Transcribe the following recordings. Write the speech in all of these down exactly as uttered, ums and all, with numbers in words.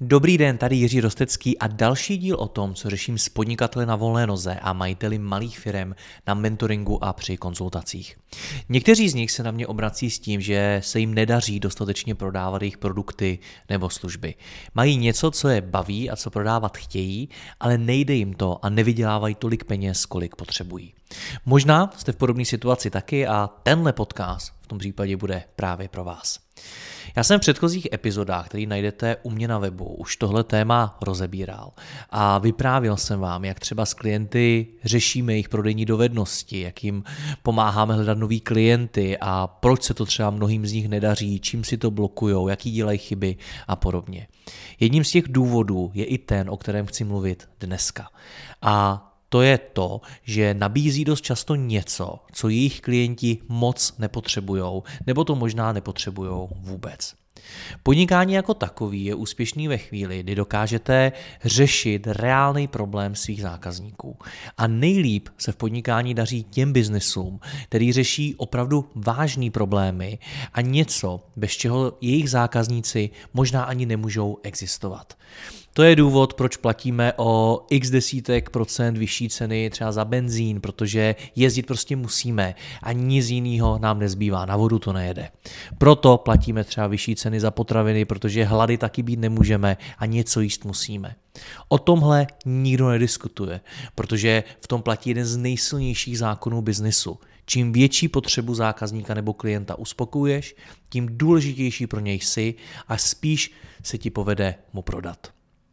Dobrý den, tady Jiří Rostecký a další díl o tom, co řeším s podnikateli na volné noze a majiteli malých firem na mentoringu a při konzultacích. Někteří z nich se na mě obrací s tím, že se jim nedaří dostatečně prodávat jejich produkty nebo služby. Mají něco, co je baví a co prodávat chtějí, ale nejde jim to a nevydělávají tolik peněz, kolik potřebují. Možná jste v podobné situaci taky a tenhle podcast v tom případě bude právě pro vás. Já jsem v předchozích epizodách, které najdete u mě na webu, už tohle téma rozebíral a vyprávěl jsem vám, jak třeba s klienty řešíme jejich prodejní dovednosti, jak jim pomáháme hledat nový klienty a proč se to třeba mnohým z nich nedaří, čím si to blokujou, jaký dělají chyby a podobně. Jedním z těch důvodů je i ten, o kterém chci mluvit dneska. A to je to, že nabízí dost často něco, co jejich klienti moc nepotřebujou, nebo to možná nepotřebujou vůbec. Podnikání jako takový je úspěšný ve chvíli, kdy dokážete řešit reálný problém svých zákazníků. A nejlíp se v podnikání daří těm biznesům, který řeší opravdu vážný problémy a něco, bez čeho jejich zákazníci možná ani nemůžou existovat. To je důvod, proč platíme o x desítek procent vyšší ceny třeba za benzín, protože jezdit prostě musíme a nic jiného nám nezbývá, na vodu to nejede. Proto platíme třeba vyšší ceny za potraviny, protože hlady taky být nemůžeme a něco jíst musíme. O tomhle nikdo nediskutuje, protože v tom platí jeden z nejsilnějších zákonů biznisu. Čím větší potřebu zákazníka nebo klienta uspokojuješ, tím důležitější pro něj jsi a spíš se ti povede mu prodat.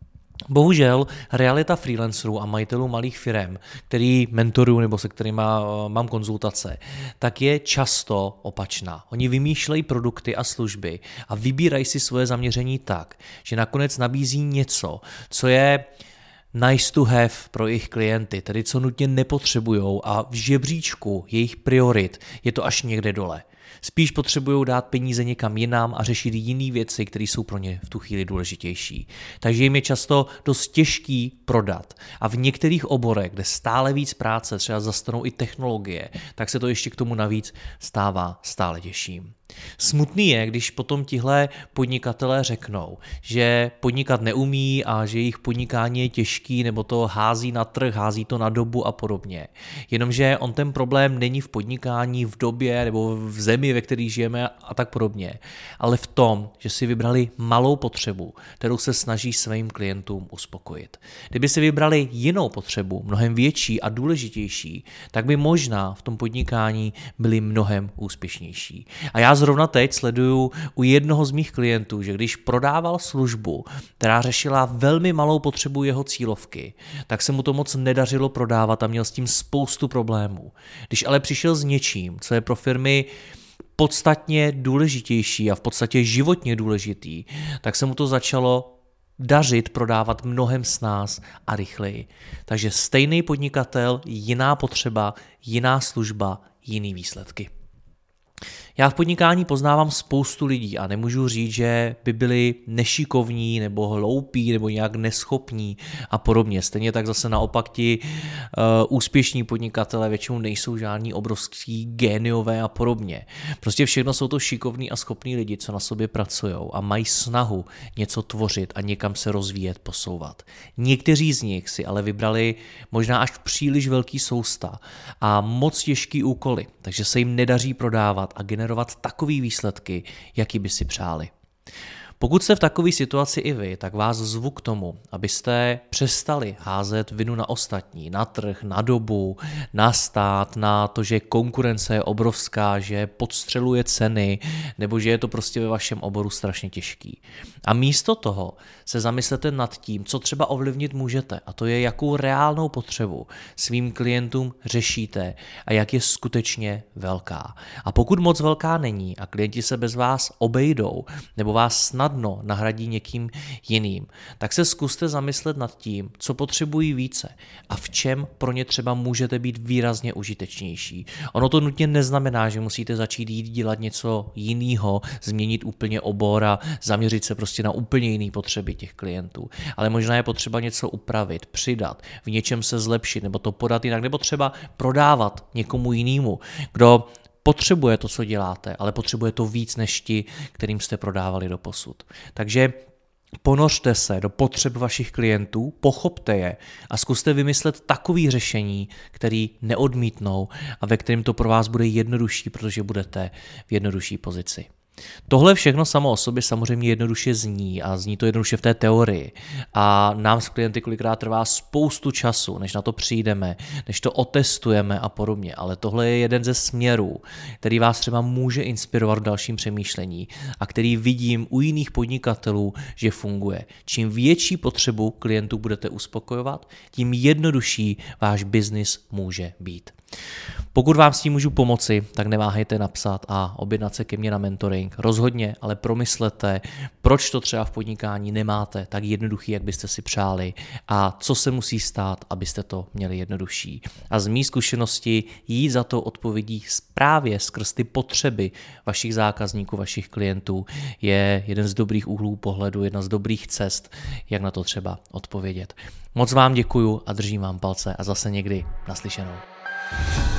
Bohužel realita freelancerů a majitelů malých firem, který mentoruju nebo se kterými mám konzultace, tak je často opačná. Oni vymýšlejí produkty a služby a vybírají si svoje zaměření tak, že nakonec nabízí něco, co je nice to have pro jejich klienty, tedy co nutně nepotřebujou a v žebříčku jejich priorit je to až někde dole. Spíš potřebují dát peníze někam jinam a řešit jiné věci, které jsou pro ně v tu chvíli důležitější. Takže jim je často dost těžký prodat. A v některých oborech, kde stále víc práce, třeba zastanou i technologie, tak se to ještě k tomu navíc stává stále těžším. Smutný je, když potom tihle podnikatelé řeknou, že podnikat neumí a že jejich podnikání je těžký nebo to hází na trh, hází to na dobu a podobně. Jenomže on ten problém není v podnikání, v době nebo v zemi, ve které žijeme a tak podobně, ale v tom, že si vybrali malou potřebu, kterou se snaží svým klientům uspokojit. Kdyby si vybrali jinou potřebu, mnohem větší a důležitější, tak by možná v tom podnikání byli mnohem úspěšnější. A já zrovna teď sleduju u jednoho z mých klientů, že když prodával službu, která řešila velmi malou potřebu jeho cílovky, tak se mu to moc nedařilo prodávat a měl s tím spoustu problémů. Když ale přišel s něčím, co je pro firmy podstatně důležitější a v podstatě životně důležitý, tak se mu to začalo dařit prodávat mnohem snáz a rychleji. Takže stejný podnikatel, jiná potřeba, jiná služba, jiný výsledky. Já v podnikání poznávám spoustu lidí a nemůžu říct, že by byli nešikovní nebo hloupí nebo nějak neschopní a podobně. Stejně tak zase naopak ti uh, úspěšní podnikatelé většinou nejsou žádní obrovský géniové a podobně. Prostě všechno jsou to šikovní a schopní lidi, co na sobě pracují a mají snahu něco tvořit a někam se rozvíjet, posouvat. Někteří z nich si ale vybrali možná až příliš velký sousta a moc těžký úkoly, takže se jim nedaří prodávat a generovat takové výsledky, jaký by si přáli. Pokud jste v takové situaci i vy, tak vás zvu k tomu, abyste přestali házet vinu na ostatní, na trh, na dobu, na stát, na to, že konkurence je obrovská, že podstřeluje ceny, nebo že je to prostě ve vašem oboru strašně těžký. A místo toho se zamyslete nad tím, co třeba ovlivnit můžete, a to je, jakou reálnou potřebu svým klientům řešíte a jak je skutečně velká. A pokud moc velká není a klienti se bez vás obejdou, nebo vás snad snadno nahradí někým jiným, tak se zkuste zamyslet nad tím, co potřebují více a v čem pro ně třeba můžete být výrazně užitečnější. Ono to nutně neznamená, že musíte začít jít dělat něco jiného, změnit úplně obor a zaměřit se prostě na úplně jiné potřeby těch klientů. Ale možná je potřeba něco upravit, přidat, v něčem se zlepšit nebo to podat jinak, nebo třeba prodávat někomu jinému, kdo potřebuje to, co děláte, ale potřebuje to víc než ti, kterým jste prodávali doposud. Takže Ponořte se do potřeb vašich klientů, pochopte je a zkuste vymyslet takový řešení, který neodmítnou a ve kterém to pro vás bude jednodušší, protože budete v jednodušší pozici. Tohle všechno samo o sobě samozřejmě jednoduše zní a zní to jednoduše v té teorii a nám s klienty kolikrát trvá spoustu času, než na to přijdeme, než to otestujeme a podobně, ale tohle je jeden ze směrů, který vás třeba může inspirovat v dalším přemýšlení a který vidím u jiných podnikatelů, že funguje. Čím větší potřebu klientů budete uspokojovat, tím jednodušší váš biznis může být. Pokud vám s tím můžu pomoci, tak neváhejte napsat a objednat se ke mně na mentoring. Rozhodně, ale promyslete, proč to třeba v podnikání nemáte tak jednoduchý, jak byste si přáli a co se musí stát, abyste to měli jednodušší. A z mý zkušenosti jít za to odpovědí právě skrz ty potřeby vašich zákazníků, vašich klientů je jeden z dobrých úhlů pohledu, jedna z dobrých cest, jak na to třeba odpovědět. Moc vám děkuju a držím vám palce a zase někdy naslyšenou.